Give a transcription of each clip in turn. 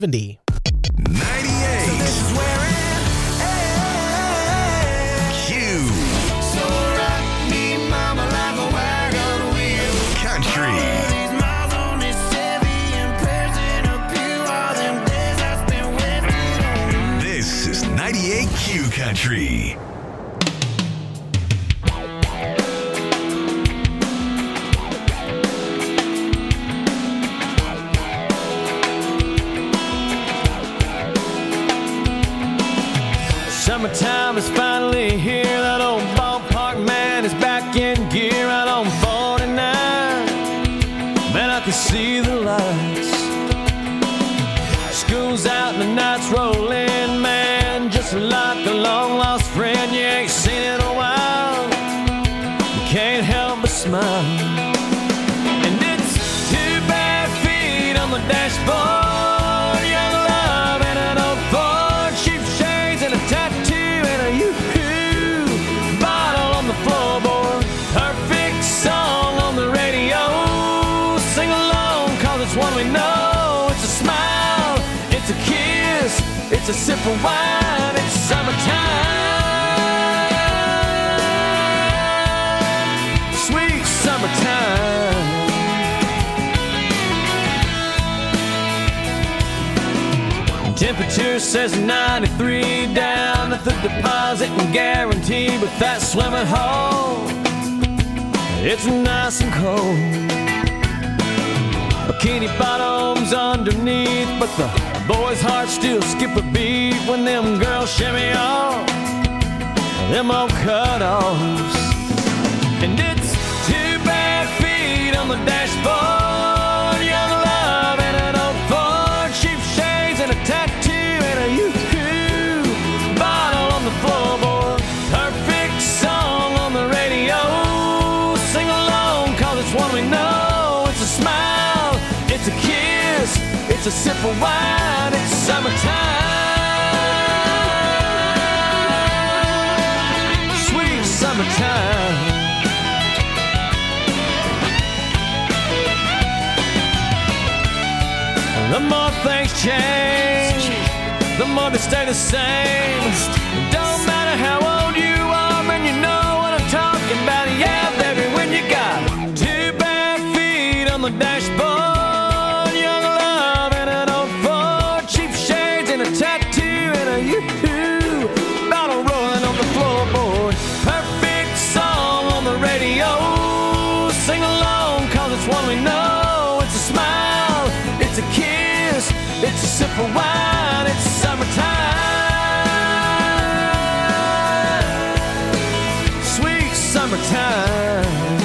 98. So this is where Q. So rock me, mama, like a wagon wheel. Country. These miles on this Chevy and prayers in a pew. All them days I spent wasted on. This is 98 Q Country. Summertime is finally here. That old ballpark man is back in gear out on 49. Man, I can see the lights. School's out and the night's rolling, man. Just like a long lost friend you ain't seen in a while. You can't help but smile. And it's two bare feet on the dashboard. It's a sip of wine, it's summertime. Sweet summertime. Temperature says 93 down at the deposit and guarantee. But that swimming hole, it's nice and cold. Bikini bottoms underneath, but the boys' hearts still skip a beat when them girls shimmy off them old cutoffs. And it's two bare feet on the dashboard, young love and an old Ford, cheap shades and a tattoo and a yoo-hoo bottle on the floorboard. Perfect song on the radio, sing along 'cause it's one we know. It's a smile, it's a kiss, it's a sip of wine, it's summertime. Sweet summertime. The more things change, the more they stay the same. Don't matter how old you are, man, you know what I'm talking about. Yeah, baby, when you got two bare feet on the dashboard, yoo-hoo bottle rolling on the floorboard. Perfect song on the radio, sing along 'cause it's one we know. It's a smile, it's a kiss, it's a sip of wine, it's summertime. Sweet summertime.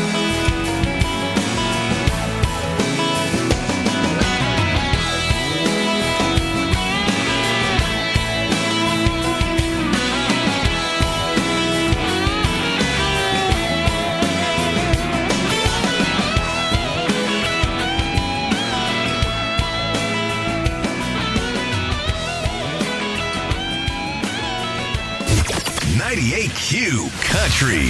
Q Country.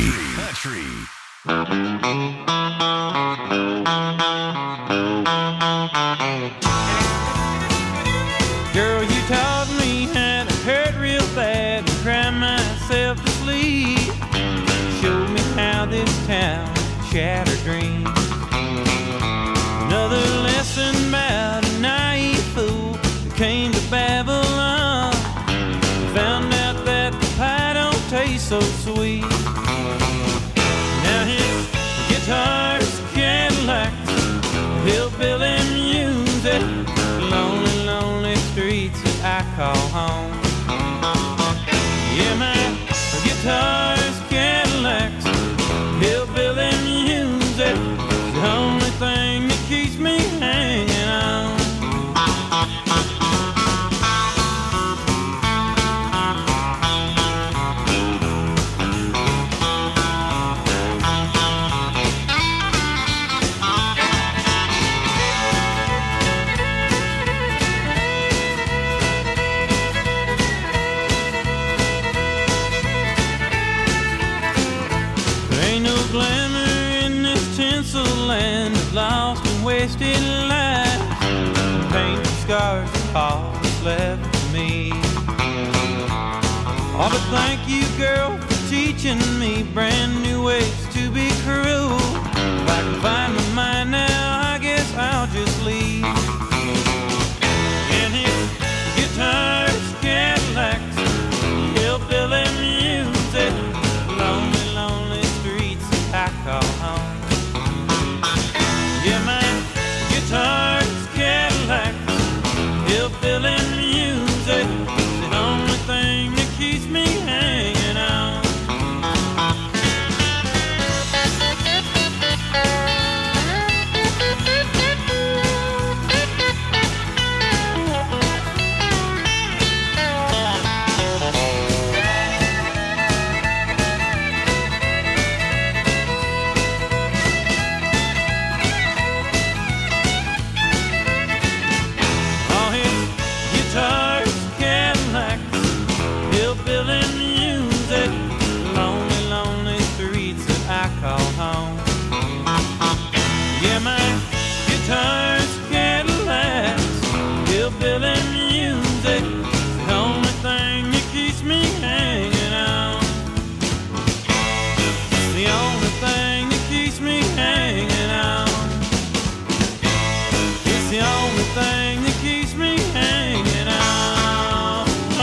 Girl, you taught me how to hurt real bad and cry myself to sleep. Showed me how this town shattered dreams. Another lesson about a naive fool that came to Babylon. Found out that the pie don't taste so sweet. Now his guitar's Cadillacs, hillbilly music, lonely, lonely streets that I call home. Yeah, my guitar's Cadillacs, hillbilly music, the only thing that keeps me hanging on. Land of lost and wasted lives, paint the scars that fall left for me. Oh, but thank you, girl, for teaching me brand new ways to be cruel. If I can find my mind now, I guess I'll just leave. And his guitars, Cadillacs, hillbilly music, lonely, lonely streets I call home. Yeah, my guitars, Cadillacs, hillbilly music, the only thing that keeps me hanging on. All his guitars, Cadillacs, hillbilly music, lonely, lonely streets that I call home. Yeah, my guitars, Cadillacs, hillbilly music, the only thing that keeps me hanging on. The only thing that keeps me hanging on. It's the only thing that keeps me hanging on.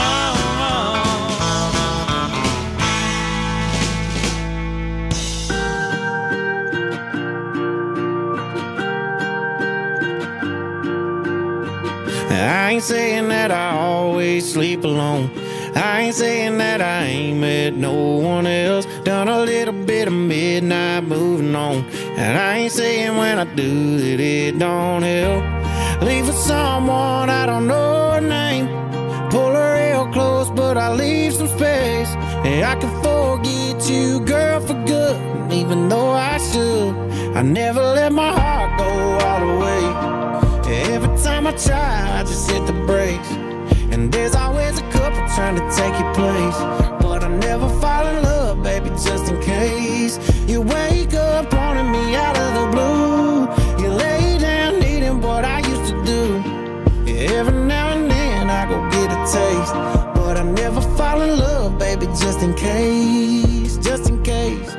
I ain't saying that I always sleep alone. I ain't saying that I ain't met no one else. Done a little bit of midnight moving on. And I ain't saying when I do that it don't help. Leave with someone I don't know her name. Pull her real close, but I leave some space. And I can forget you, girl, for good. And even though I should, I never let my heart go all the way. Every time I try, I just hit the brakes. And there's always a couple trying to take your place. But I never fall in love, baby, just in case. You wake up wanting me out of the blue. You lay down needing what I used to do. Every now and then I go get a taste. But I never fall in love, baby, just in case. Just in case.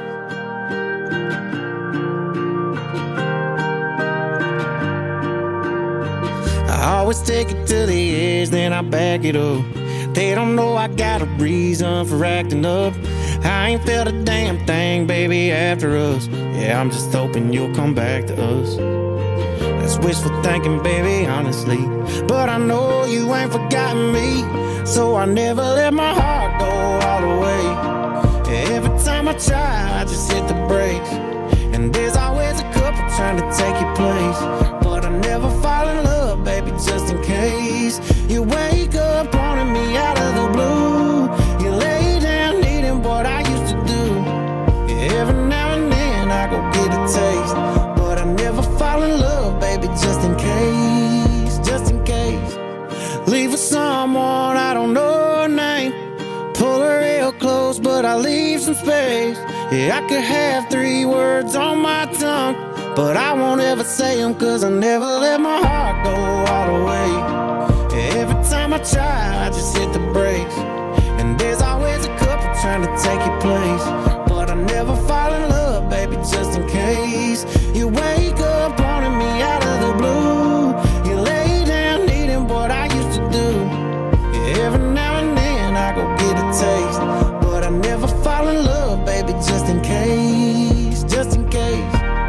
I always take it to the edge, then I back it up. They don't know I got a reason for acting up. I ain't felt a damn thing, baby, after us. Yeah, I'm just hoping you'll come back to us. That's wishful thinking, baby, honestly. But I know you ain't forgotten me. So I never let my heart go all the way. Every time I try, I just hit the brakes. And there's always a couple trying to take your place. But I never fall in love, baby, just in case. You wake up wanting me out of the blue. You lay down needing what I used to do. Every now and then I go get a taste. But I never fall in love, baby, just in case. Just in case. Leave with someone I don't know her name. Pull her real close, but I leave some space. Yeah, I could have 3 words on my tongue, but I won't ever say them, cause I never let my heart go all the way. Every time I try, I just hit the brakes. And there's always a couple trying to take your place. But I never fall in love, baby, just in case. You wake up wanting me out of the blue. You lay down needing what I used to do. Every now and then I go get a taste. But I never fall in love, baby, just in case. Just in case.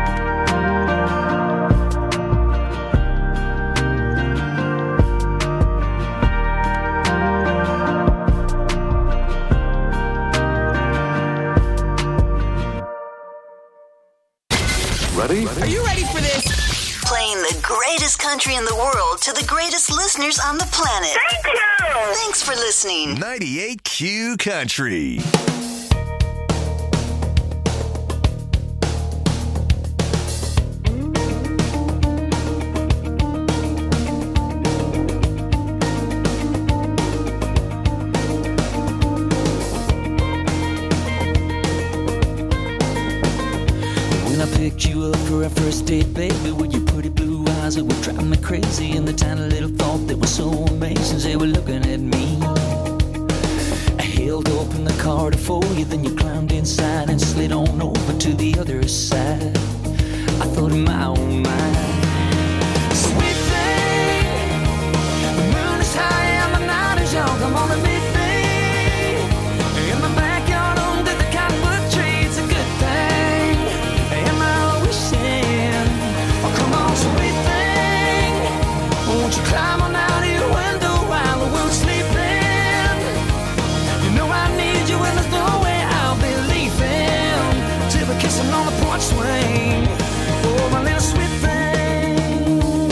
Ready? Are you ready for this? Playing the greatest country in the world to the greatest listeners on the planet. Thank you! Thanks for listening. 98Q Country. When I picked you up for our first date, baby, with your pretty blue eyes that were driving me crazy, and the tiny little thought that was so amazing, they were looking at me. I held open the car to for you, then you climbed inside and slid on over to the other side. I thought in my own mind, sweet thing, the moon is high and the night is young. Come on and meet me in the backyard under the cottonwood tree. It's a good thing. Am I wishing? Oh, come on, sweet thing, won't you climb on out of your window while the world's sleeping? You know I need you and there's no way I'll be leaving till we're kissing on the porch swing. Oh, my little sweet thing.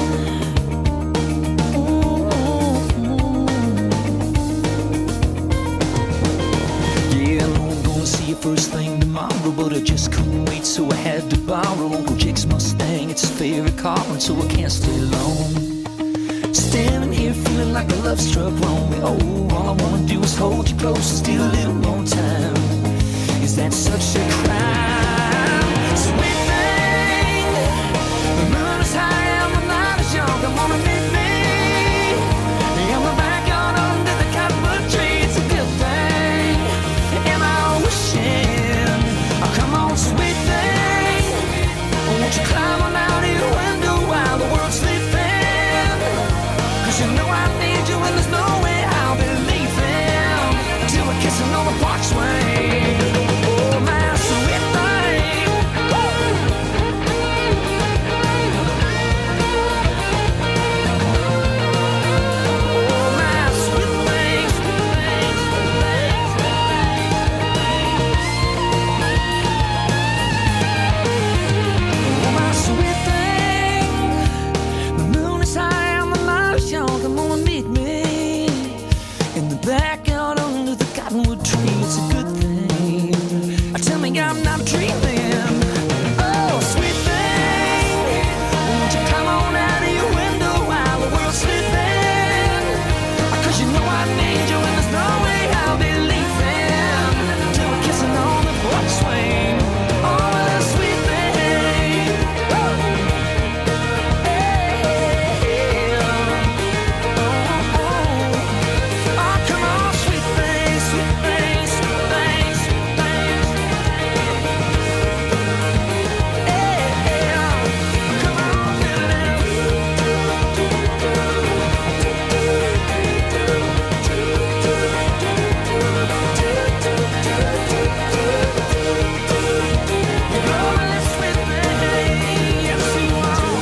Yeah, I know I'm gonna see you first thing tomorrow, but I just couldn't wait, so I had to borrow Uncle Jake's Mustang. It's his favorite car, and so I can't stay long. Standing here feeling like a love struck wrong. Oh, all I wanna do is hold you close and steal a little more time. Is that such a crime? Sweet thing, the moon is high and the night is young. Come on and meet me in the backyard under the cottonwood tree. It's a good thing. Am I wishing? Oh, come on, sweet thing, won't you climb on out of your window while the world's sleeping? 'Cause you know I need you and there's no way I'll be leaving till we're kissing on the porch swing. Oh, my sweet thing. Oh, my sweet thing, sweet thing, sweet thing, sweet thing. Oh, my sweet thing. The moon is high and the night is young. Come on and meet me in the backyard under the cottonwood tree. It's a good thing. Tell me I'm not dreaming. Oh, sweet thing, won't you come on out of your window while the world's sleeping? 'Cause you know I need you and there's no way I'll be leaving till we're kissing on the porch swing. Oh, that sweet thing. Woo! Oh, come on, sweet thing, sweet thing, sweet thing, sweet thing. Come on, sweet thing, yes you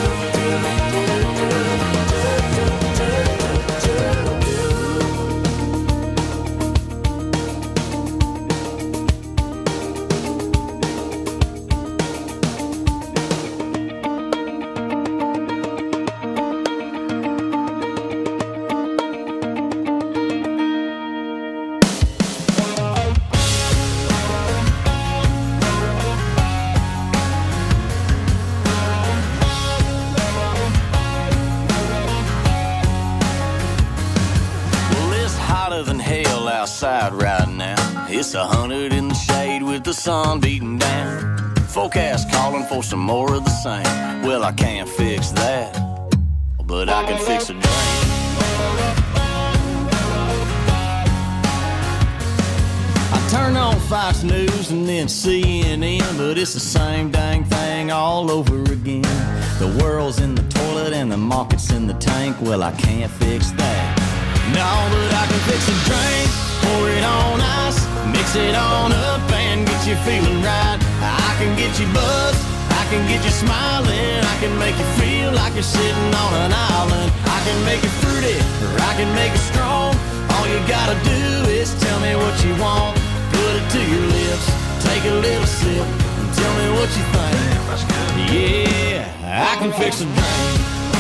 Well, it's hotter than hell outside right now. It's 100 in the shade with the sun beating down. Forecast calling for some more of the same. Well, I can't fix that, but I can fix a drink. I turn on Fox News and then CNN, but it's the same dang thing all over again. The world's in the toilet and the market's in the tank. Well, I can't fix that. No, but I can fix a drink, pour it on ice, mix it on up and get you feeling right. I can get you buzzed, I can get you smiling, I can make you feel like you're sitting on an island. I can make it fruity, or I can make it strong. All you gotta do is tell me what you want. Put it to your lips, take a little sip, and tell me what you think. Yeah, I can fix a drink.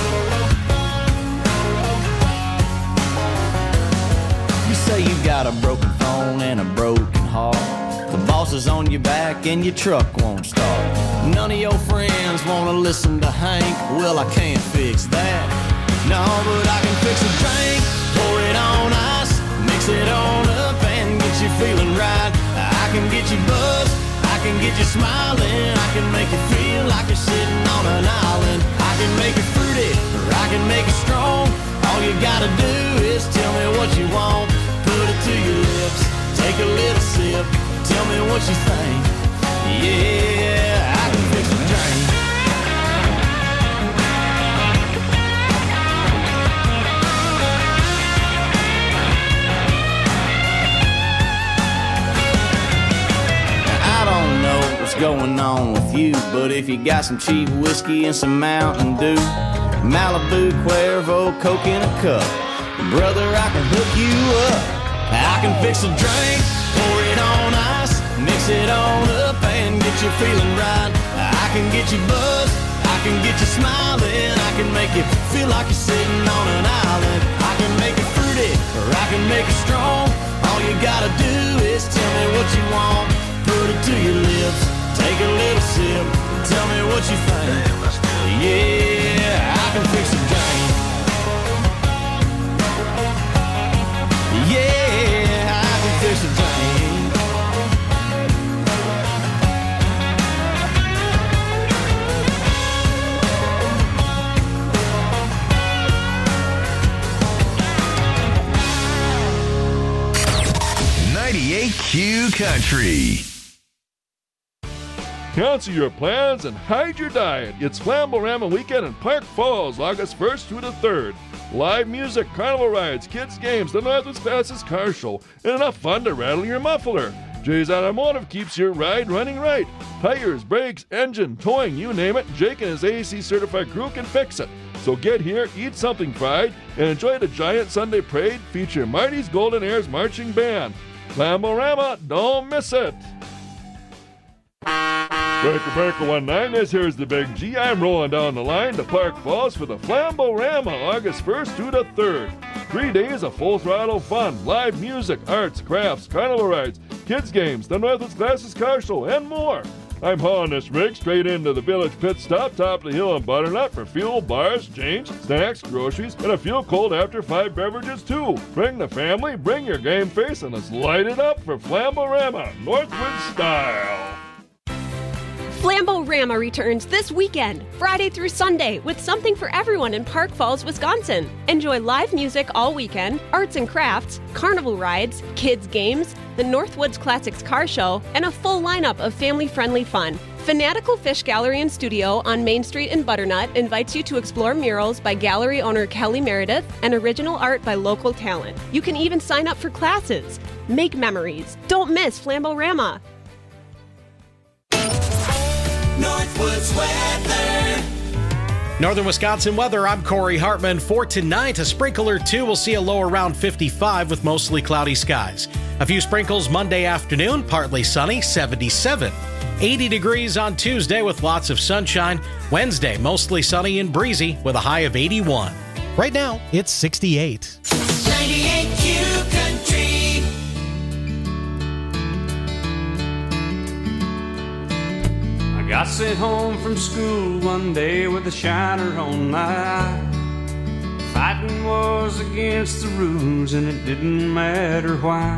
You say you got a broken phone and a broken heart. The boss is on your back and your truck won't start. None of your friends wanna listen to Hank. Well, I can't fix that. No, but I can fix a drink, pour it on ice, mix it on up and get you feeling right. I can get you buzzed, I can get you smiling, I can make you feel like you're sitting on an island. I can make it fruity, or I can make it strong. All you gotta do is tell me what you want. Put it to your lips, take a little sip. Tell me what you think. Yeah, I can fix a drink. Going on with you, but if you got some cheap whiskey and some Mountain Dew, Malibu, Cuervo, Coke in a cup, brother, I can hook you up. I can fix a drink, pour it on ice, mix it on up and get you feeling right. I can get you buzzed, I can get you smiling, I can make you feel like you're sitting on an island. I can make it fruity, or I can make it strong. All you gotta do is tell me what you want. Put it to your lips, take a little sip, tell me what you think. Yeah, I can fix a drink. Yeah, I can fix a drink. .98 Q Country. Cancel your plans and hide your diet. It's Flamborama Weekend in Park Falls, August 1st through the 3rd. Live music, carnival rides, kids' games, the Northwoods fastest car show, and enough fun to rattle your muffler. Jay's Automotive keeps your ride running right. Tires, brakes, engine, towing, you name it, Jake and his AAC certified crew can fix it. So get here, eat something fried, and enjoy the giant Sunday parade featuring Marty's Golden Heirs Marching Band. Flamborama, don't miss it. Breaker 19, this here's the Big G. I'm rolling down the line to Park Falls for the Flamborama, August 1st through the 3rd. 3 days of full throttle fun, live music, arts, crafts, carnival rides, kids games, the Northwoods Fastest Car Show, and more. I'm hauling this rig straight into the village pit stop, top of the hill in Butternut for fuel, bars, change, snacks, groceries, and a few cold after 5 beverages too. Bring the family, bring your game face, and let's light it up for Flamborama, Northwoods style. Flamborama returns this weekend, Friday through Sunday, with something for everyone in Park Falls, Wisconsin. Enjoy live music all weekend, arts and crafts, carnival rides, kids' games, the Northwoods Classics Car Show, and a full lineup of family-friendly fun. Fanatical Fish Gallery and Studio on Main Street in Butternut invites you to explore murals by gallery owner Kelly Meredith and original art by local talent. You can even sign up for classes. Make memories. Don't miss Flamborama. Northwoods weather. Northern Wisconsin weather, I'm Corey Hartman. For tonight, a sprinkle or two will see a low around 55 with mostly cloudy skies. A few sprinkles Monday afternoon, partly sunny, 77. 80 degrees on Tuesday with lots of sunshine. Wednesday, mostly sunny and breezy with a high of 81. Right now, it's 68. 98 Q Country. I sent home from school one day with a shiner on my eye. Fighting was against the rules and it didn't matter why.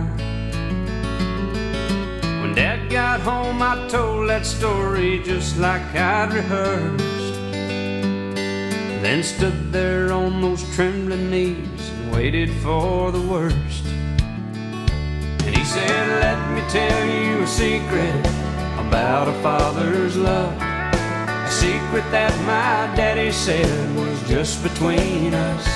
When Dad got home I told that story just like I'd rehearsed. Then stood there on those trembling knees and waited for the worst. And he said, let me tell you a secret about a father's love, a secret that my daddy said was just between us.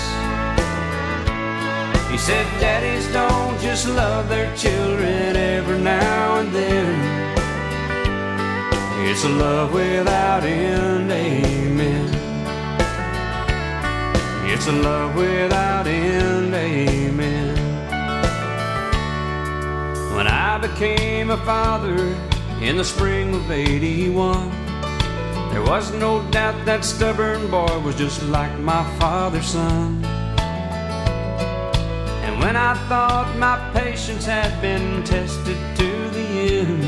He said daddies don't just love their children every now and then. It's a love without end, amen. It's a love without end, amen. When I became a father in the spring of 81, there was no doubt that stubborn boy was just like my father's son. And when I thought my patience had been tested to the end,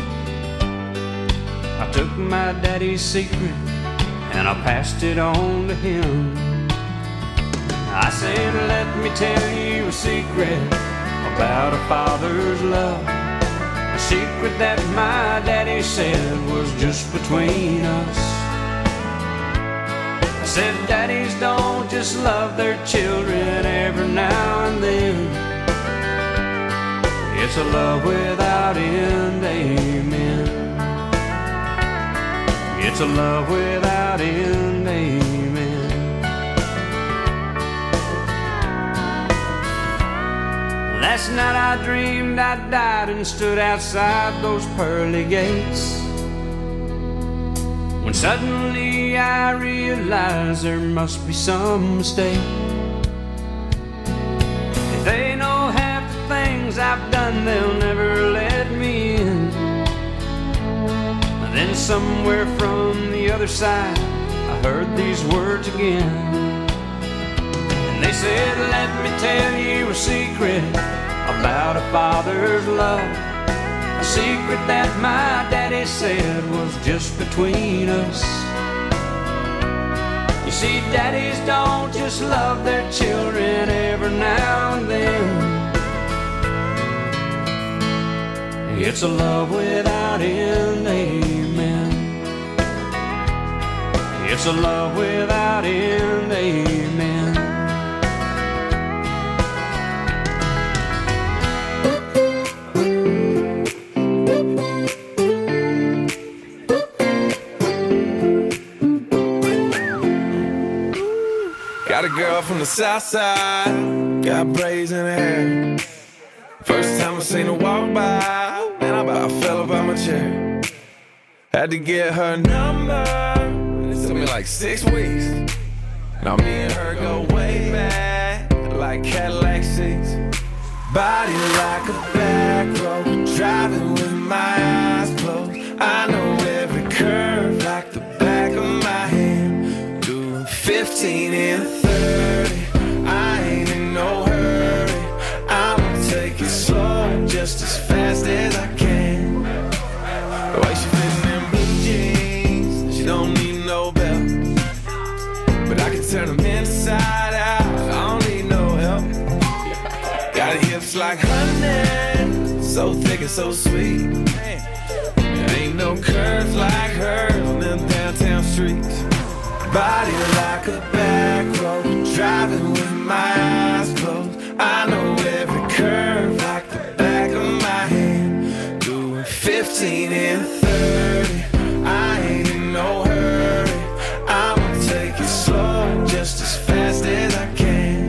I took my daddy's secret and I passed it on to him. I said, let me tell you a secret about a father's love, a secret that my daddy said was just between us. A said daddies don't just love their children every now and then. It's a love without end, amen. It's a love without end, amen. Last night I dreamed I died and stood outside those pearly gates, when suddenly I realized there must be some mistake. If they know half the things I've done, they'll never let me in. Then somewhere from the other side I heard these words again, and they said, let me tell you a secret about a father's love, a secret that my daddy said was just between us. You see, daddies don't just love their children every now and then. It's a love without end, amen. It's a love without end, amen. Got a girl from the south side, got braids in her hair. First time I seen her walk by, man, I about fell up out my chair. Had to get her number, it took me like 6 weeks. Now me and her go way back, like Cadillac seats. Body like a back road, driving with my eyes closed. I know every curve like the back of my hand. Doing 15 and 30, I ain't in no hurry. I'ma take it slow, just as fast as I can. The way she fitting in blue jeans, she don't need no belt, but I can turn them inside out, I don't need no help. Got hips like honey, so thick and so sweet. There ain't no curves like hers on them downtown streets. Body like a back road, driving with my eyes closed. I know every curve like the back of my hand. Doing 15 and 30, I ain't in no hurry. I'ma take it slow, just as fast as I can.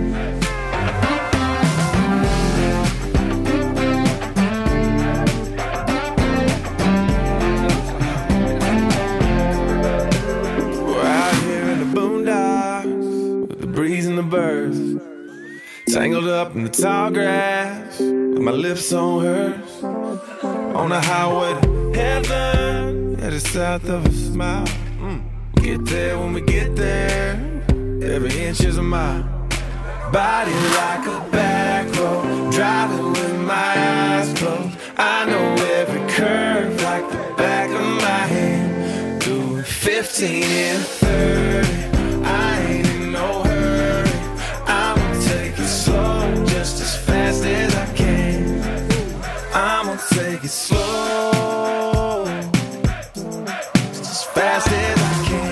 Breeze and the birds, tangled up in the tall grass, with my lips on hers. On the highway to heaven, headed south of a smile. Get there when we get there, every inch is a mile. Body like a back road, driving with my eyes closed. I know every curve like the back of my hand. Doing 15 and 30, I ain't in no hurry. I'ma take it slow, just as fast as I can. I'ma take it slow, just as fast as I can.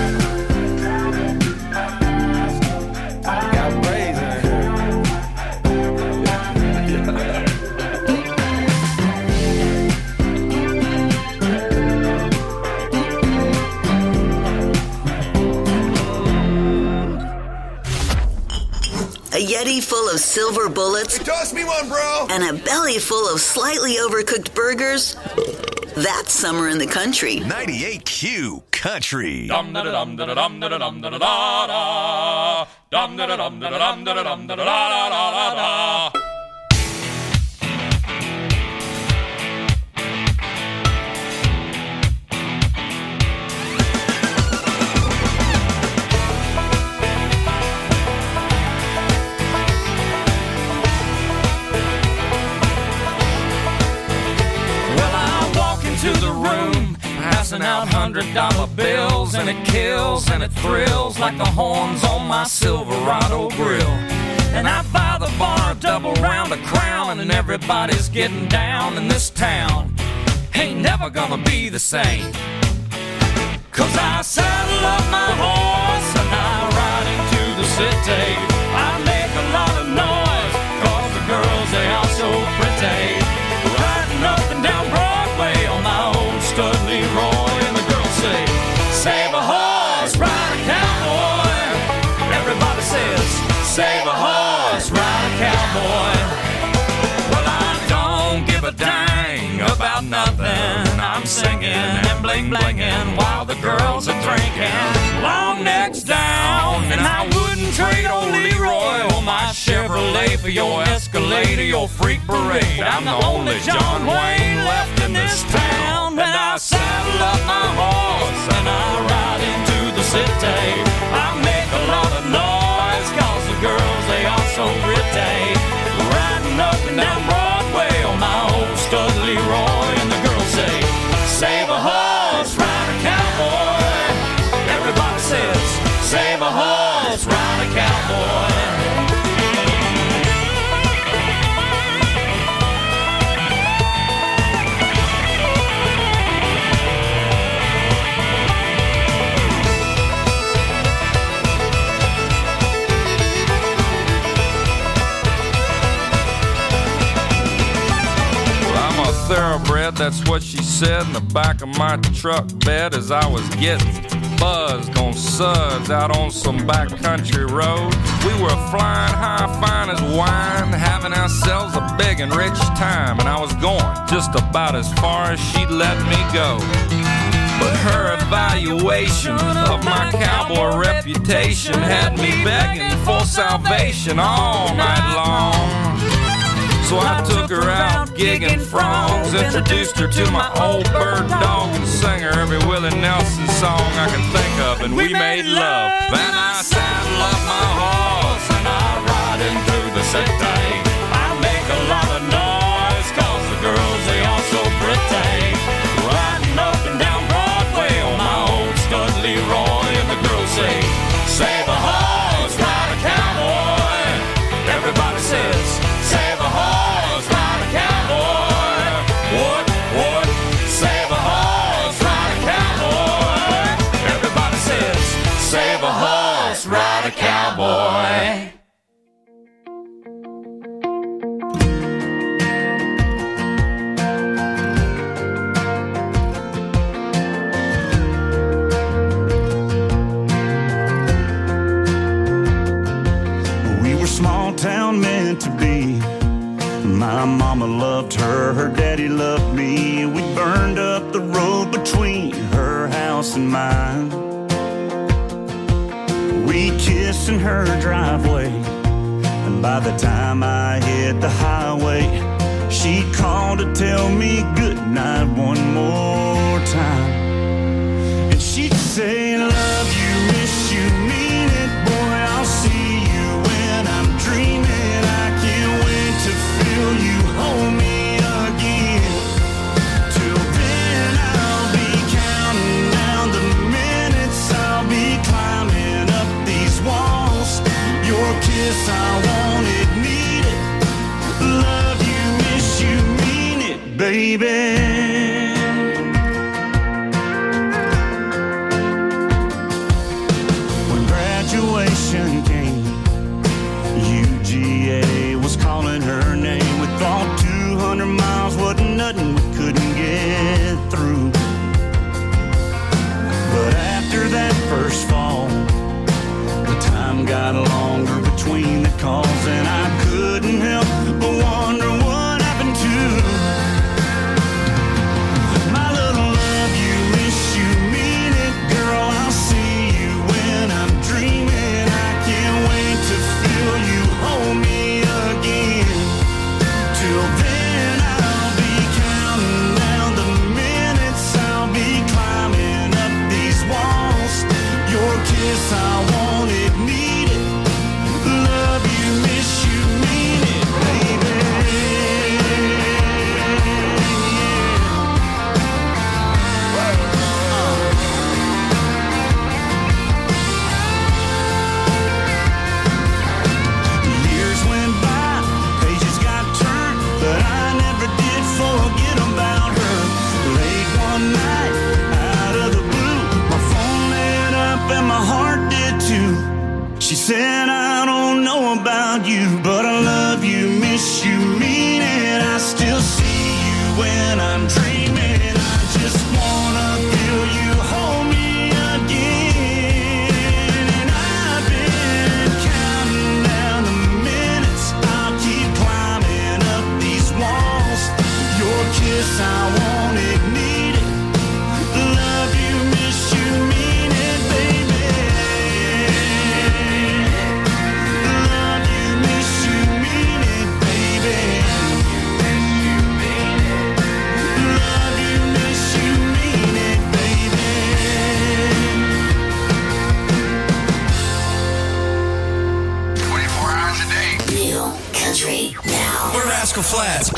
I got braids in her. A Yeti full of silver bullets. Hey, toss me one, bro. And a belly full of slightly overcooked burgers. That's summer in the country. 98Q Country. Dum da dum da dum da dum da da da. Dum da dum da dum da dum da da da. Passing out $100 bills, and it kills and it thrills like the horns on my Silverado grill. And I buy the bar a double round of Crown, and everybody's getting down in this town. Ain't never gonna be the same, 'cause I saddle up my horse and I city. I make a lot of noise, cause the girls, they are so pretty. Riding up and down Broadway on my old stud Leroy, and the girls say, save a horse, ride a cowboy. Everybody says, save a horse, ride a cowboy. Well, I don't give a dang about nothing. I'm singing and bling-blinging while the girls are drinking. Long necks down, and I wouldn't trade old Leroy or my Chevrolet for your Escalade or your freak parade. I'm the only John Wayne left in this town, and I saddle up my horse and I ride into the city. I make a lot of noise, cause the girls, they are so pretty. Riding up and down Broadway on my old stud Leroy, and the girls say, save a horse, ride a cowboy. Everybody says, save a horse, ride a cowboy. Thoroughbred, that's what she said in the back of my truck bed as I was getting buzzed on suds out on some backcountry road. We were flying high, fine as wine, having ourselves a big and rich time, and I was going just about as far as she'd let me go. But her evaluation of my cowboy reputation had me begging for salvation all night long. So I took her out gigging frogs, introduced her to my old bird dog, and sang her every Willie Nelson song I could think of, and we made love. Then I saddle up my horse and I ride in through the city. I make a lot of noise, cause the girls, they are so pretty. Riding up and down Broadway on my old stud Leroy, and the girls say, save a horse, ride a cowboy. Everybody says, save a horse, ride a cowboy. Would, save a horse, ride a cowboy. Everybody says, save a horse, ride a cowboy. We were small town meant to be. My mama loved her, her daddy loved me. We burned up the road between her house and mine. We kissed in her driveway, and by the time I hit the highway, she called to tell me goodnight one more time. And she'd say, love you, miss you, mean it, boy, I'll see you when I'm dreaming. I can't wait to feel you hold me again. Till then I'll be counting down the minutes, I'll be climbing up these walls. Your kiss, I want it, need it. Love you, miss you, mean it, baby. When graduation came, UGA was calling her name. We thought 200 miles wasn't nothing we couldn't get through. But after that first fall, the time got longer between the calls, and I couldn't help but wonder what happened to my little love you, miss you, mean it, girl, I'll see you when I'm dreaming. I can't wait to feel you hold me again. Till then I'll be counting down the minutes, I'll be climbing up these walls. Your kiss, I want it, need it. Love you, miss you, mean miss you, mean it. I still see you when I'm dreaming. I just wanna feel you hold me again. And I've been counting down the minutes. I'll keep climbing up these walls. Your kiss, I won't need it. Love you, miss you, mean it, baby. Love you, miss you, mean it, baby. Love you, miss you, mean it, baby. 24 hours a day. New country now. We're Rascal Flatts.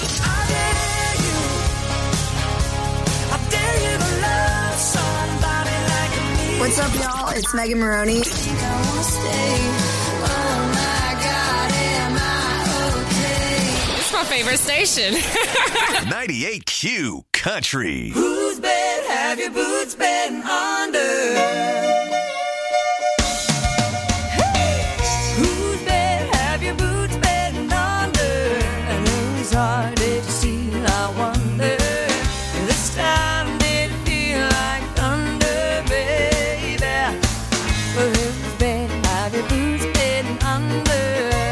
What's up, y'all? It's Megan Maroney. It's my favorite station. 98Q Country. Whose bed have your boots been under? Whose bed have your boots been under? And whose heart did you steal, I wonder? This time did it feel like thunder, baby? Well, whose bed have your boots been under?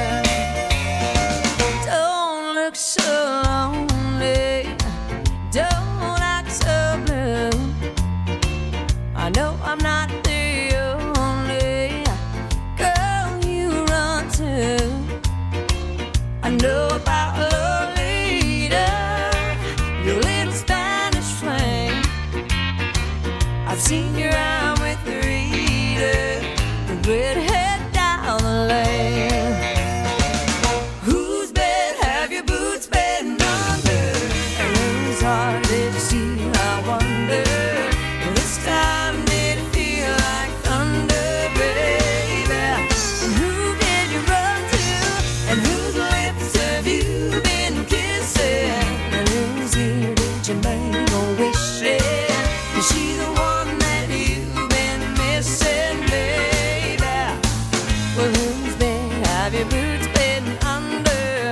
Don't look so lonely, don't act so blue. I know I'm not the only girl you run to. I know about Lolita, your little Spanish flame. I've seen you around with Rita, the redhead down the lane. Whose bed have your boots been under? And whose heart did you steal, I wonder? This time did it feel like thunder, baby? And who did you run to? And whose lips have you been kissing? And whose ear did you make a wish in? Is she the one that you've been missing, baby? Well, whose bed have your boots been under?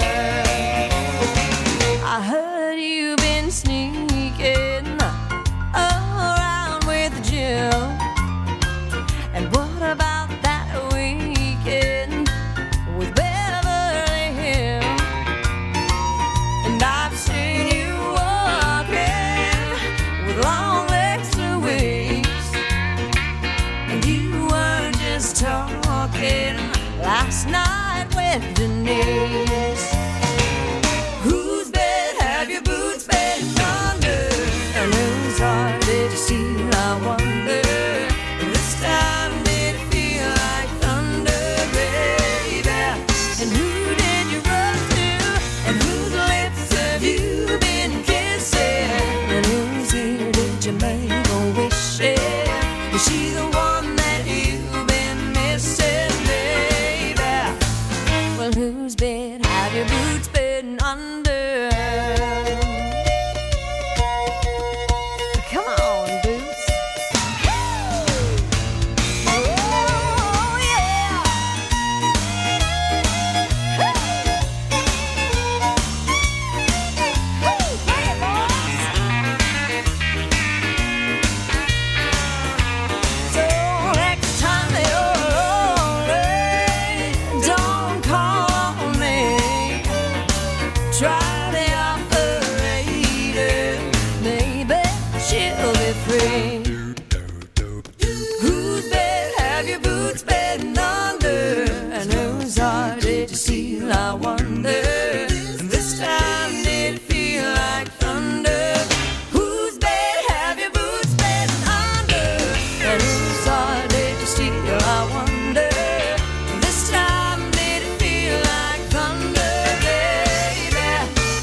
I heard you've been sneaking around with Jill. And what about that weekend with Beverly Hills? And I've seen you walking with long legs Louise. And you weren't just talking last night with Denise. Whose bed have your boots been under? And whose heart did you steal, I wonder? This time did it feel like thunder, baby? And who did you run to? And whose lips have you been kissing? And whose ear did you make a wish in? Is she the one that you've been missing, baby? Well, whose bed have your boots been under? Come on, boots. Oh, yeah. Play it, boys. So next time you're lonely, don't call me. Try the operator, maybe she'll be free. Whose bed have your boots been under? And whose heart did you steal, I wonder? And this time did it feel like thunder? Whose bed have your boots been under? And whose heart did you steal, I wonder? This time did it feel like thunder, baby?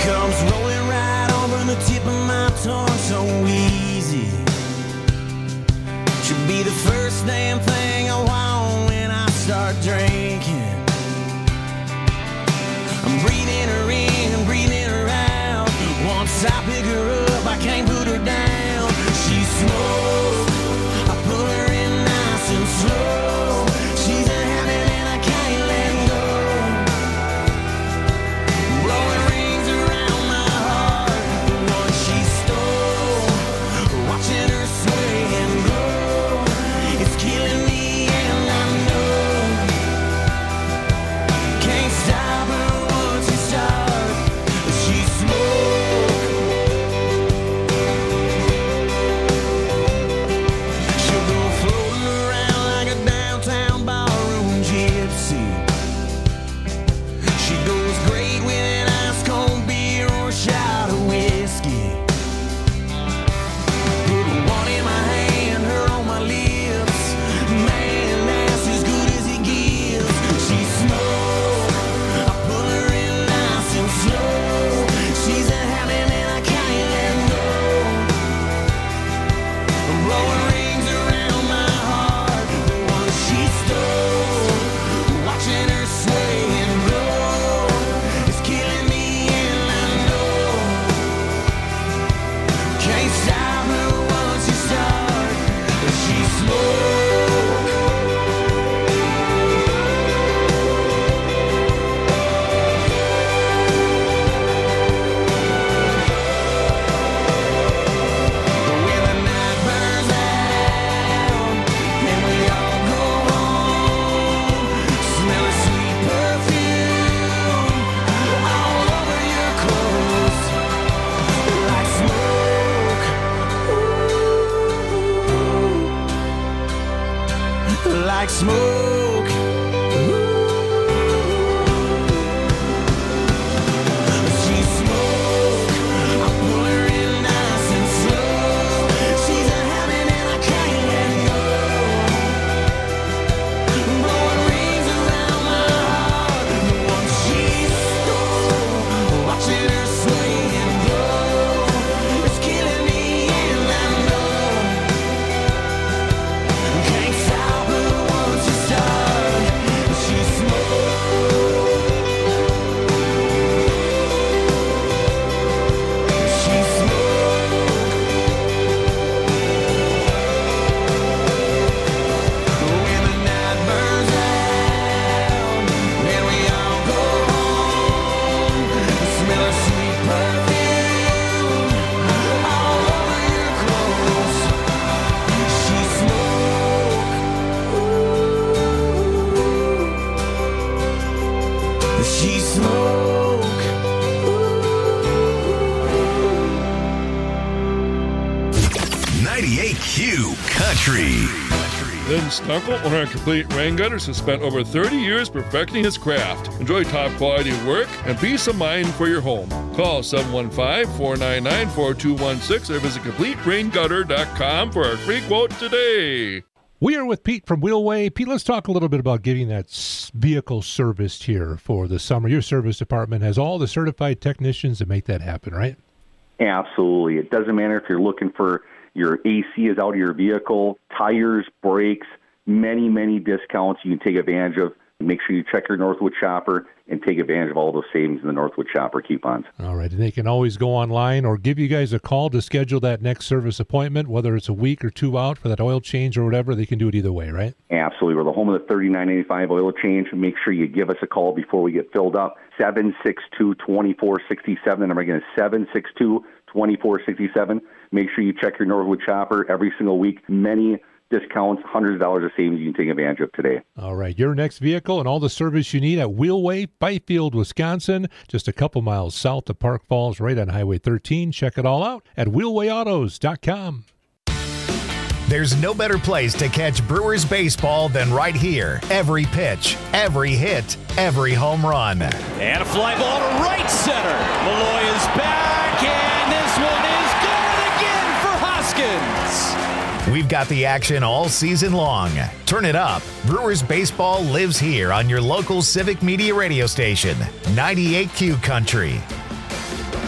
comes rolling right over the tip of my tongue so easy. Should be the first damn thing I want when I start drinking. I'm breathing her in and breathing her out. Once I pick her up, I can't put her down. She smokes, I pull her in nice and slow. She's a habit and I can't let go. Blowing rings around my heart, the one she stole. Watching her sway and glow, it's killing me and I know. Can't stop her once you start. She smoke. She'll go floating around like a downtown ballroom gypsy. She goes great with an ice cold beer or a shot of whiskey. Put one in my hand, her on my lips. Man, that's as good as it gives. She smokes, I pull her in nice and slow. She's a habit and I can't let go. I'm blowing rings around my heart, the one she stole. Watching her sway and glow, it's killing me and I know. Can't stop her once you start. She smoke. When the night burns out and we all go home, smell a sweet perfume all over your clothes, like smoke, like smoke. She smoke, I pull her in nice and slow. She's a habit and I can't let go. Blowing rings around my heart, the one she stole. Watching her sway and glow, it's killing me and I know. Can't stop her once you start. She smoke. She smoke. When the night burns out and we all go home, smell a sweet perfume all over your clothes. She smoke. She smoke. 98Q Country. Lynn Stunkel, owner of Complete Rain Gutters, has spent over 30 years perfecting his craft. Enjoy top quality work and peace of mind for your home. Call 715-499-4216 or visit CompleteRainGutter.com for a free quote today. We are with Pete from Wheelway. Pete, let's talk a little bit about getting that vehicle serviced here for the summer. Your service department has all the certified technicians to make that happen, right? Absolutely. It doesn't matter if you're looking for your AC is out of your vehicle, tires, brakes, many, many discounts you can take advantage of. Make sure you check your Northwood Shopper and take advantage of all those savings in the Northwood Shopper coupons. All right, and they can always go online or give you guys a call to schedule that next service appointment, whether it's a week or two out for that oil change or whatever. They can do it either way, right? Absolutely. We're the home of the $39.85 oil change. Make sure you give us a call before we get filled up. 762-2467. The number again is 762-2467. Make sure you check your Northwood Shopper every single week. Many discounts, hundreds of dollars of savings you can take advantage of today. All right, your next vehicle and all the service you need at Wheelway, Byfield, Wisconsin, just a couple miles south of Park Falls, right on Highway 13. Check it all out at wheelwayautos.com. There's no better place to catch Brewers baseball than right here. Every pitch, every hit, every home run. And a fly ball to right center. Malloy is back, and this one is gone again for Hoskins. We've got the action all season long. Turn it up. Brewers baseball lives here on your local Civic Media radio station, 98Q Country.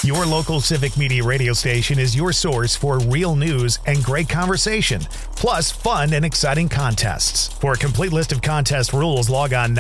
Your local Civic Media radio station is your source for real news and great conversation, plus fun and exciting contests. For a complete list of contest rules, log on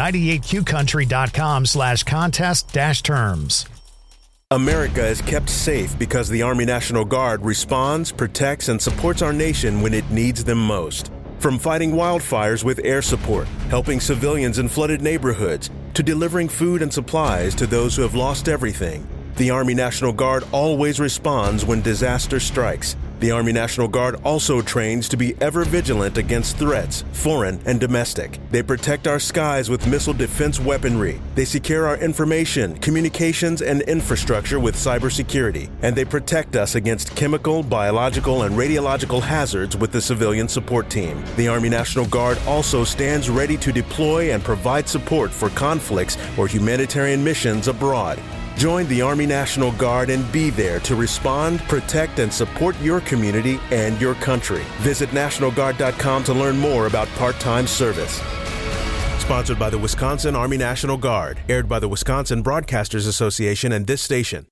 98qcountry.com/contest-terms. America is kept safe because the Army National Guard responds, protects, and supports our nation when it needs them most. From fighting wildfires with air support, helping civilians in flooded neighborhoods, to delivering food and supplies to those who have lost everything, the Army National Guard always responds when disaster strikes. The Army National Guard also trains to be ever vigilant against threats, foreign and domestic. They protect our skies with missile defense weaponry. They secure our information, communications, and infrastructure with cybersecurity. And they protect us against chemical, biological, and radiological hazards with the civilian support team. The Army National Guard also stands ready to deploy and provide support for conflicts or humanitarian missions abroad. Join the Army National Guard and be there to respond, protect, and support your community and your country. Visit NationalGuard.com to learn more about part-time service. Sponsored by the Wisconsin Army National Guard. Aired by the Wisconsin Broadcasters Association and this station.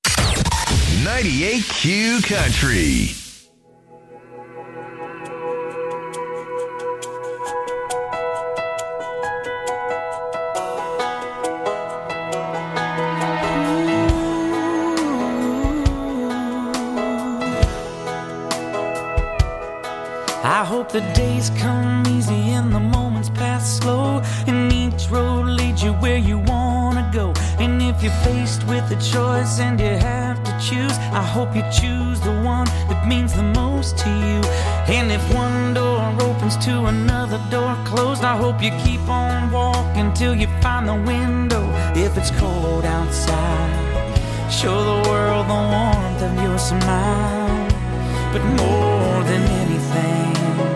98Q Country. I hope the days come easy and the moments pass slow, and each road leads you where you wanna go. And if you're faced with a choice and you have to choose, I hope you choose the one that means the most to you. And if one door opens to another door closed, I hope you keep on walking till you find the window. If it's cold outside, show the world the warmth of your smile. But more than anything,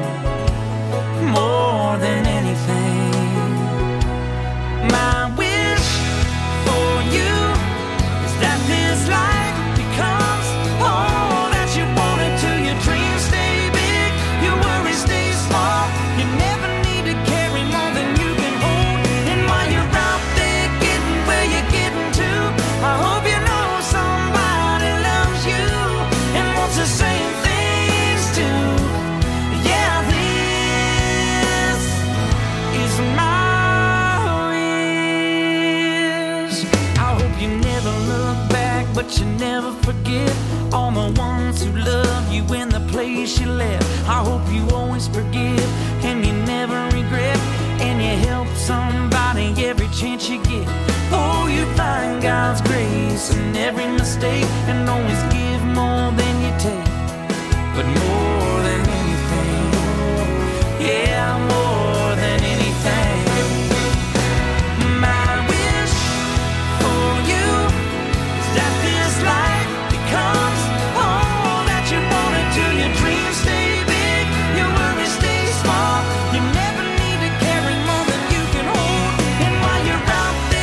more than anything, my wish for you is that this life becomes all that you want it to. Your dreams stay big, your worries stay small. You never need to carry more than you can hold. And while you're out there getting where you're getting to, I hope you know somebody loves you and wants the same things too. Yeah, this is my wish. I hope you never look back, but you never forget all the ones who love you in the place you left. I hope you always forgive and you never regret, and you help somebody every chance you get. Oh, you find God's grace in every mistake and always give more than you take. But more than anything, yeah, more than anything, my wish for you is that this life becomes all that you want it to. Your dreams stay big, your worries stay small. You never need to carry more than you can hold. And while you're out there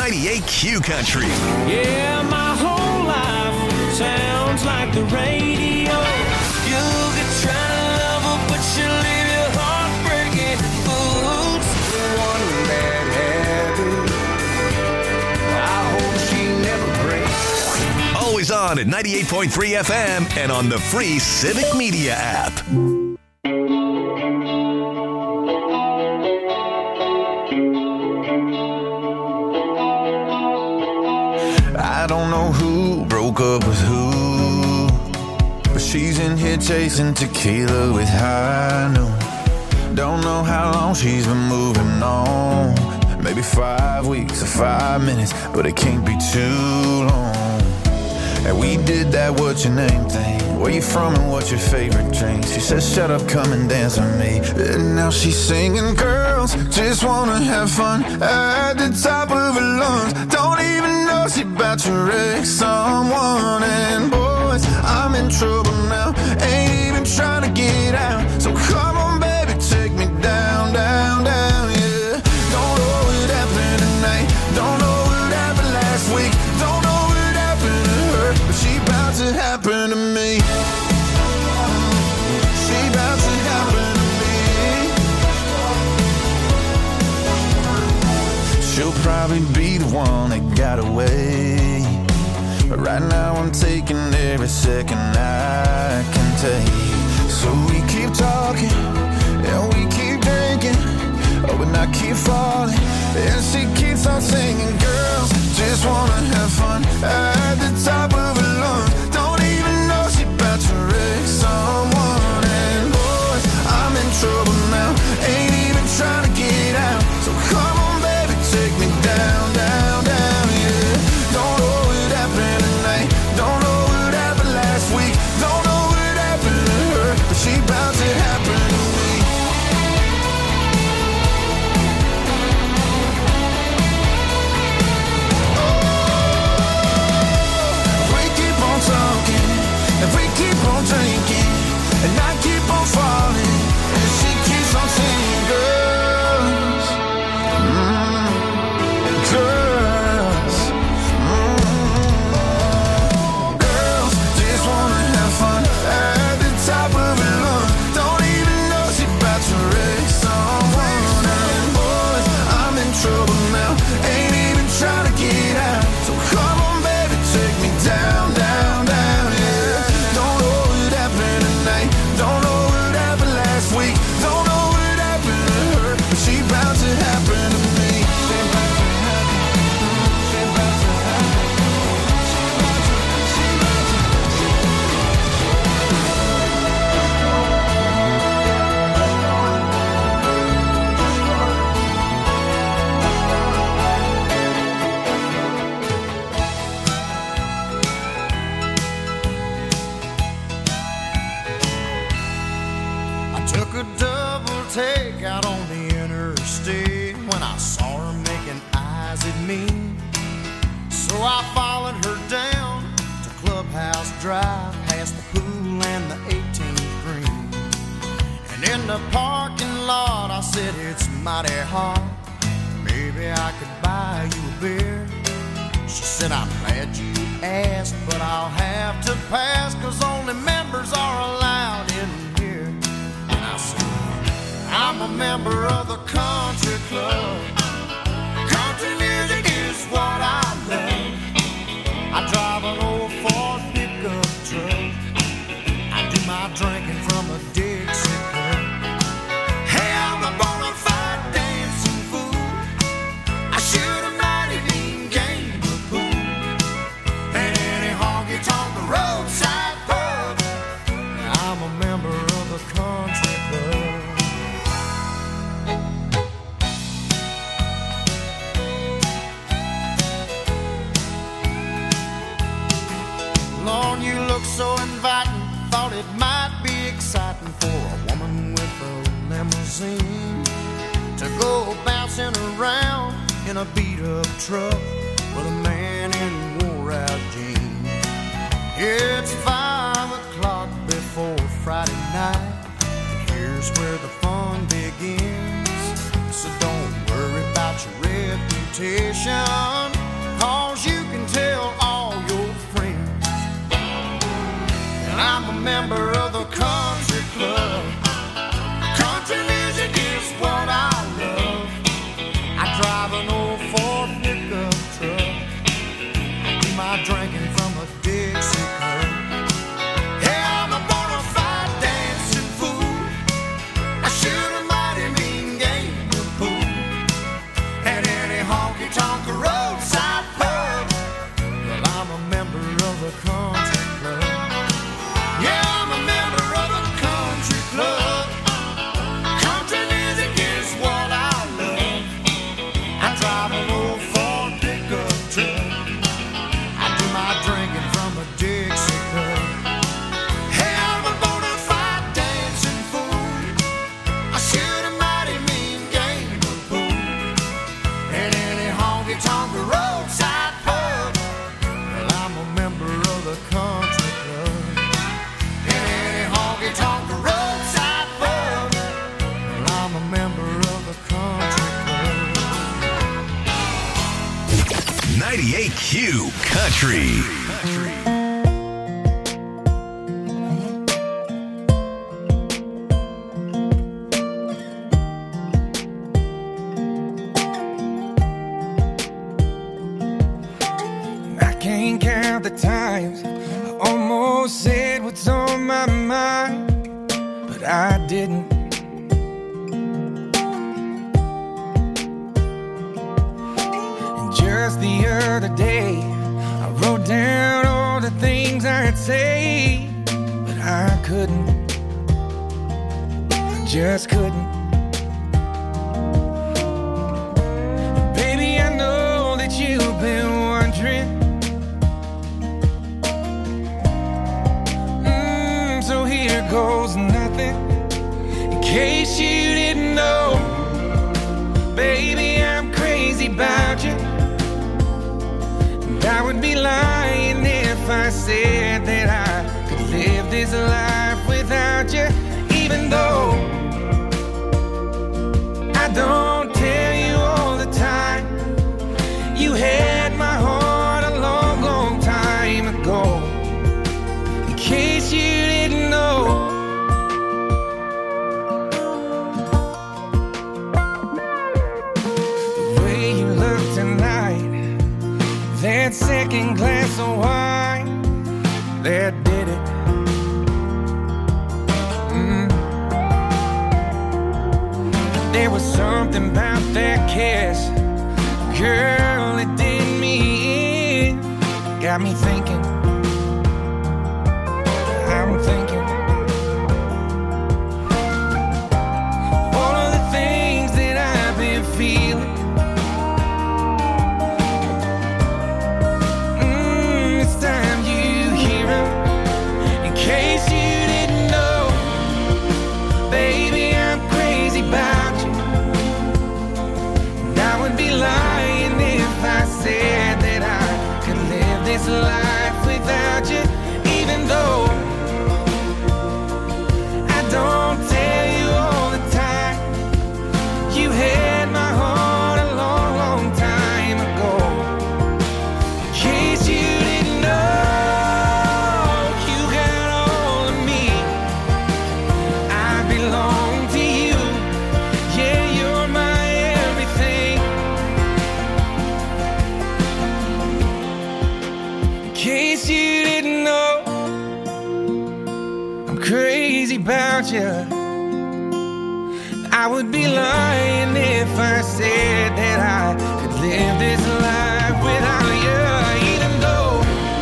98Q Country. Yeah, my whole life sounds like the radio. You could try to love her, but she'll leave your heart breaking. Oops, one bad habit. I hope she never breaks. Always on at 98.3 FM and on the free Civic Media app. I don't know who broke up with who, but she's in here chasing tequila with high noon. Don't know how long she's been moving on. Maybe 5 weeks or 5 minutes, but it can't be too long. And we did that what's your name thing. Where you from and what's your favorite drink? She said shut up, come and dance with me. And now she's singing, girls just wanna have fun at the top of her lungs. Don't even know she about to wreck someone. And boys, I'm in trouble now, ain't even trying to get out. So come on baby, take me down, down, down, yeah. Don't know what happened tonight, don't know what happened last week, don't know what happened to her, but she about to happen to me. She about to happen to me. She'll probably be the one that got away, but right now I'm taking every second I can take. So we keep talking, and we keep drinking, oh, but I keep falling, and she keeps on singing, girls just wanna have fun at the top of her lungs. Don't even know she about to wreck someone. And boys, I'm in trouble now, ain't even trying to get out. So come on baby, take me down, down, down, yeah. Don't know what happened tonight, don't know what happened last week, don't know what happened to her, but she about to happen to me. If we keep on drinking, and I keep on falling, and she keeps on singing, girls, girls, girls just wanna have fun at the top of her lungs. Don't even know she about to wreck someone. And boys, I'm in trouble now, ain't even trying to get out. So come on baby, take me down, down, down, yeah. Don't know what happened tonight, don't know what happened last week, don't know what happened to her, but she about to happen to me. She about to happen, she about to happen, I took a double take out on the interstate when I saw her making eyes at me. So I followed her down to Clubhouse Drive, past the pool and the 18th green. And in the parking lot I said, it's mighty hot, maybe I could buy you a beer. She said, I'm glad you asked, but I'll have to pass, 'cause only members are allowed in here. And I said, I'm a member of the country club. Country music is what I love. I drive an old Ford pickup truck. I do my drinking from a Dixie cup. Hey, I'm a bona fide dancing fool. I shoot a mighty mean game of pool. And any honky-tonk roadside pub, I'm a member of the country club. Lord, you look so inviting. Thought it might be exciting for a woman with a limousine to go bouncing around in a beat-up truck with a man in wore-out jeans. It's 5 o'clock before Friday night, and here's where the fun begins. So don't worry about your reputation. 98Q Country. I can't count the times I almost said what's on my mind, but I didn't. And just the other day, I wrote down all the things I'd say, but I couldn't. I just couldn't. Baby, I know that you've been wondering. So here goes nothing. In case you didn't know, baby, I'm crazy about you. And I would be lying if I said that I could live this life without you. Even though I don't tell you all the time, you had my heart a long, long time ago. In case you didn't know. The way you look tonight, that second glass of wine, that did it. There was something about that kiss, girl, it did me in. Got me thinking, I'm thinking all of the things that I've been feeling. It's time you hear them. In case you didn't know, baby, I'm crazy about you. And I would be lying if I said that I could live this life without you. Even though I don't tell you all the time, you had my heart a long, long time ago. In case you didn't know, you got all of me. I belong to you. Yeah, you're my everything. In case you didn't know, I'm crazy about you. I would be lying if I said that I could live this life without you. Even though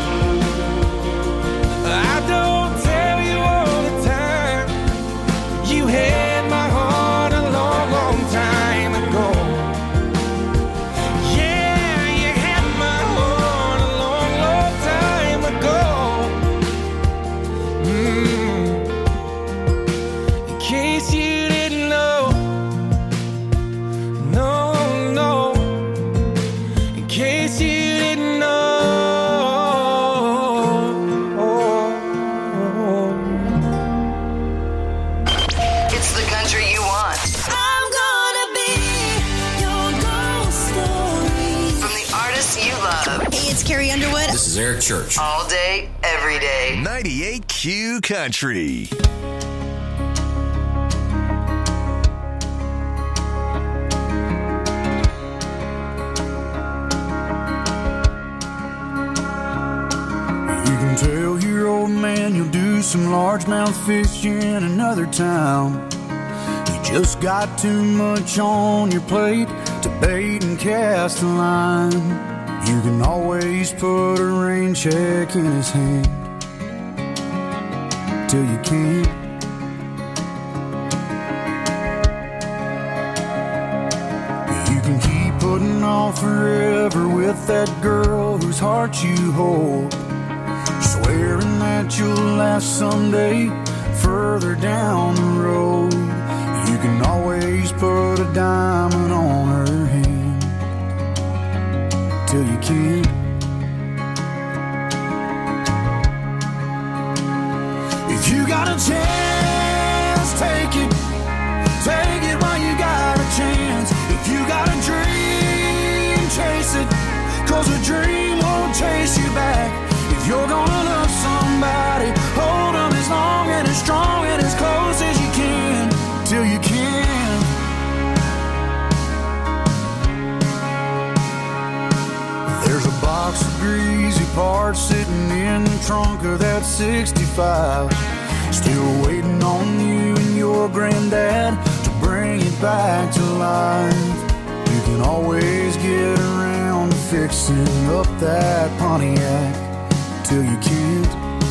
I don't tell you all the time, you had my heart a long, long time ago. Yeah, you had my heart a long, long time ago. In case you didn't know, no, no. In case you didn't know. It's the country you want. I'm gonna be your ghost story. From the artists you love. Hey, it's Carrie Underwood. This is Eric Church. All day, every day. 98Q Country. You can tell your old man you'll do some largemouth fishing in another town. You just got too much on your plate to bait and cast a line. You can always put a rain check in his hand till you can't. You can keep putting off forever with that girl whose heart you hold, swearing that you'll last someday further down the road. You can always put a diamond on her hand till you can't. If you got a chance, take it. Take it while you got a chance. If you got a dream, chase it. 'Cause a dream trunk of that 65, still waiting on you and your granddad to bring it back to life. You can always get around to fixing up that Pontiac till you can't.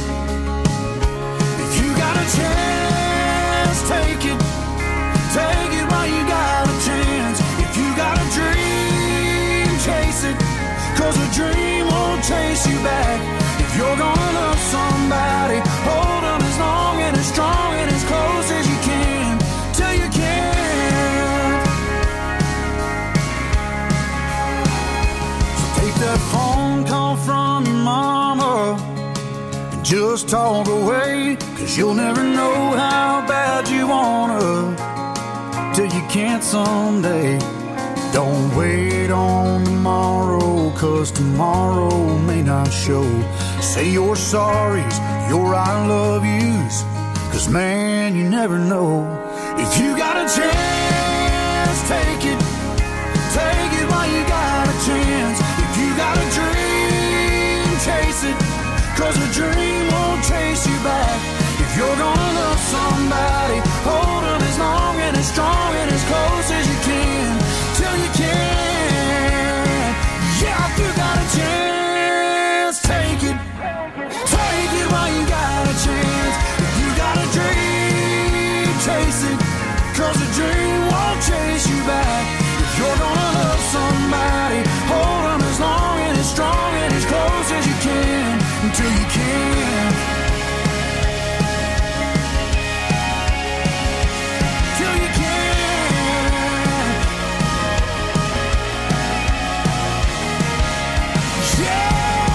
If you got a chance, take it. Take it while you got a chance. If you got a dream, chase it. 'Cause a dream won't chase you back. If you're gonna love somebody, hold them as long and as strong and as close as you can, till you can't. So take that phone call from your mama and just talk away. 'Cause you'll never know how bad you wanna till you can't someday. Don't wait on tomorrow, 'cause tomorrow may not show. Say your sorries, your I love yous, 'cause man, you never know. If you got a chance, take it. Take it while you got a chance. If you got a dream, chase it. 'Cause a dream won't chase you back. If you're gonna love somebody, hold them as long and as strong and as close as you can, till you can. Yeah, if you got a chance, take it. Take it while you got a chance. If you got a dream, chase it. 'Cause a dream won't chase you back. If you're gonna love somebody, hold them as long and as strong and as close as you can, until you can. Till you can. Yeah.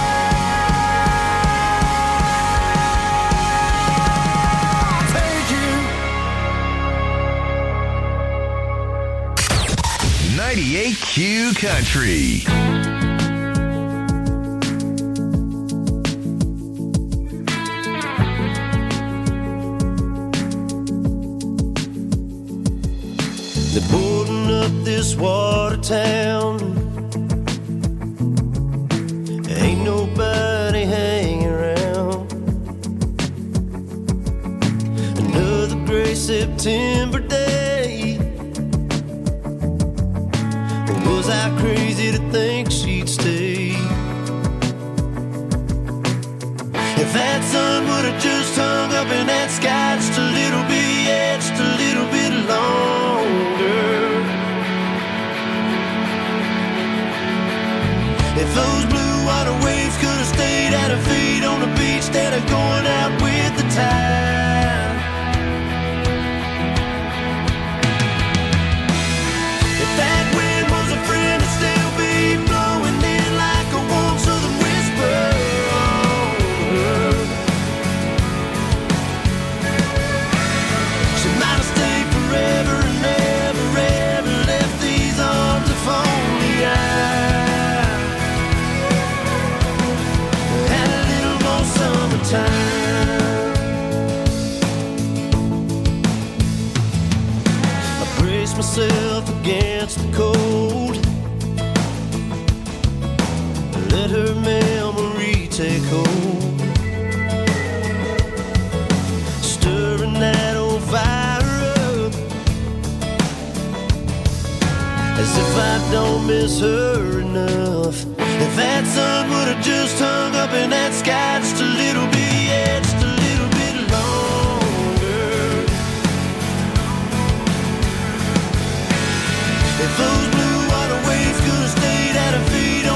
98Q Country. They're boarding up this water town. Ain't nobody hanging around. Another gray September day. Was I crazy to think she'd stay? If that sun would have just hung up in that sky just a little bit, yeah, just a little bit longer. If those blue water waves could have stayed at her feet on the beach instead of going out with the tide. If that wind was a friend, it'd still be blowing in like a warm southern whisper. She might have stayed forever and never, ever left these arms if only I had a little more summertime. I brace myself against the cold, let her memory take hold, stirring that old fire up, as if I don't miss her enough. If that sun would have just hung up in that sky just a little bit,